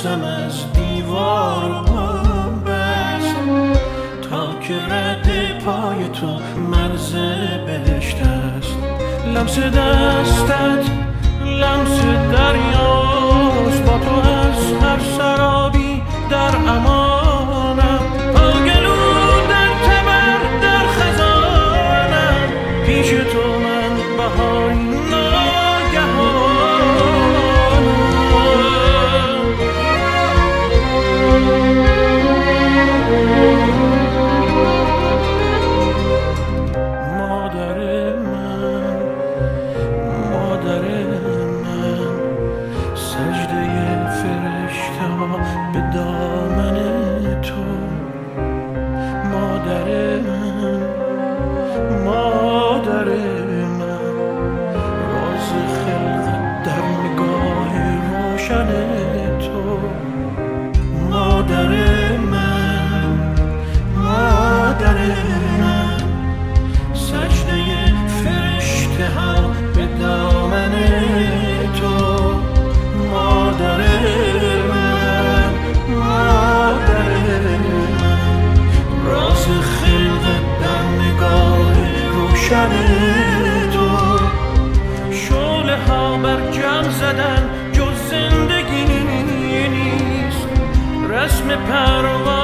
نفسم از دیوار بست تا که رد پای تو مرز بهشت است. لمس دستت لمس دریاست، با تو از هر سرابی در امانم. آگلو در تبر در خزانم، پیش تو من بهاری به دامن تو. مادر من راز خلقت در نگاه روشن تو. مادر من سجده فرشته ها به دامن تو. مادر راز خلقت در نگاه روشن تو. شعله ها بر جمع زدن جز زندگی نیست، رسم پرواز